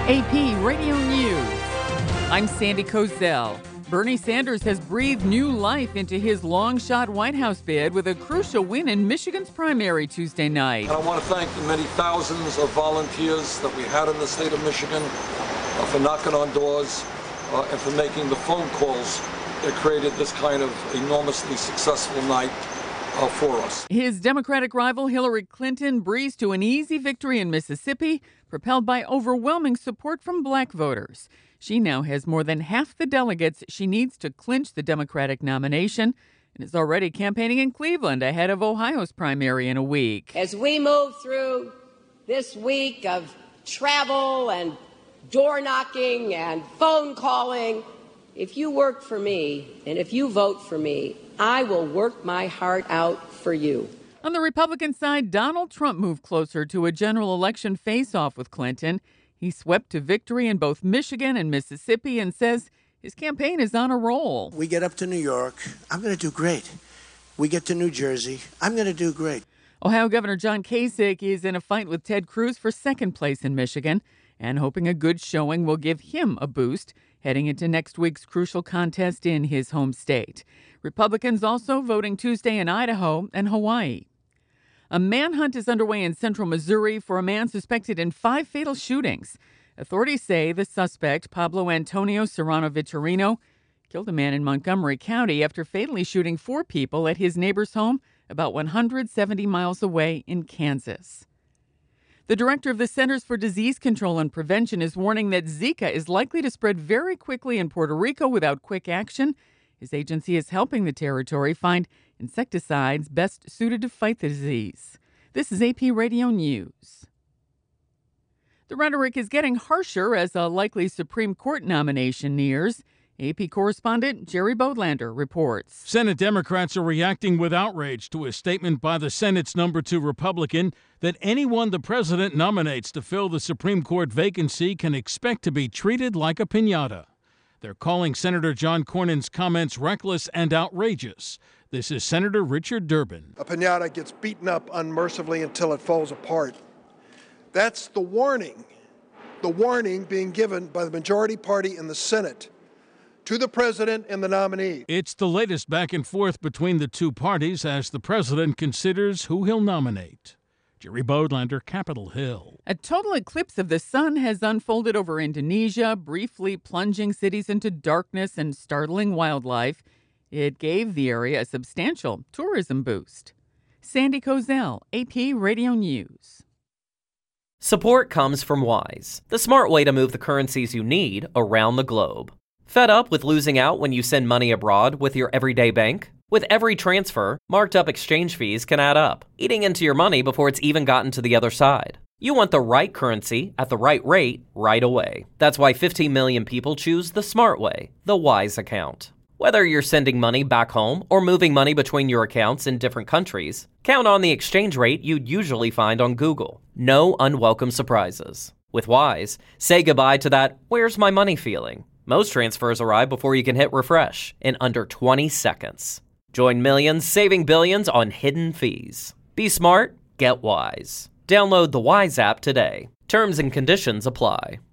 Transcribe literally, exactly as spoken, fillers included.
A P Radio News. I'm Sandy Kozel. Bernie Sanders has breathed new life into his long-shot White House bid with a crucial win in Michigan's primary Tuesday night. And I want to thank the many thousands of volunteers that we had in the state of Michigan uh, for knocking on doors uh, and for making the phone calls that created this kind of enormously successful night uh, for us. His Democratic rival Hillary Clinton breezed to an easy victory in Mississippi, propelled by overwhelming support from black voters. She now has more than half the delegates she needs to clinch the Democratic nomination and is already campaigning in Cleveland ahead of Ohio's primary in a week. As we move through this week of travel and door knocking and phone calling, if you work for me and if you vote for me, I will work my heart out for you. On the Republican side, Donald Trump moved closer to a general election face-off with Clinton. He swept to victory in both Michigan and Mississippi and says his campaign is on a roll. We get up to New York, I'm going to do great. We get to New Jersey, I'm going to do great. Ohio Governor John Kasich is in a fight with Ted Cruz for second place in Michigan and hoping a good showing will give him a boost heading into next week's crucial contest in his home state. Republicans also voting Tuesday in Idaho and Hawaii. A manhunt is underway in central Missouri for a man suspected in five fatal shootings. Authorities say the suspect, Pablo Antonio Serrano Vitorino, killed a man in Montgomery County after fatally shooting four people at his neighbor's home about one hundred seventy miles away in Kansas. The director of the Centers for Disease Control and Prevention is warning that Zika is likely to spread very quickly in Puerto Rico without quick action. His agency is helping the territory find insecticides best suited to fight the disease. This is A P Radio News. The rhetoric is getting harsher as a likely Supreme Court nomination nears. A P correspondent Jerry Bodlander reports. Senate Democrats are reacting with outrage to a statement by the Senate's number two Republican that anyone the president nominates to fill the Supreme Court vacancy can expect to be treated like a piñata. They're calling Senator John Cornyn's comments reckless and outrageous. This is Senator Richard Durbin. A piñata gets beaten up unmercifully until it falls apart. That's the warning, the warning being given by the majority party in the Senate to the president and the nominee. It's the latest back and forth between the two parties as the president considers who he'll nominate. Jerry Bodlander, Capitol Hill. A total eclipse of the sun has unfolded over Indonesia, briefly plunging cities into darkness and startling wildlife. It gave the area a substantial tourism boost. Sandy Kozel, A P Radio News. Support comes from Wise, the smart way to move the currencies you need around the globe. Fed up with losing out when you send money abroad with your everyday bank? With every transfer, marked up exchange fees can add up, eating into your money before it's even gotten to the other side. You want the right currency at the right rate right away. That's why fifteen million people choose the smart way, the Wise account. Whether you're sending money back home or moving money between your accounts in different countries, count on the exchange rate you'd usually find on Google. No unwelcome surprises. With Wise, say goodbye to that "where's my money" feeling. Most transfers arrive before you can hit refresh in under twenty seconds. Join millions saving billions on hidden fees. Be smart, get Wise. Download the Wise app today. Terms and conditions apply.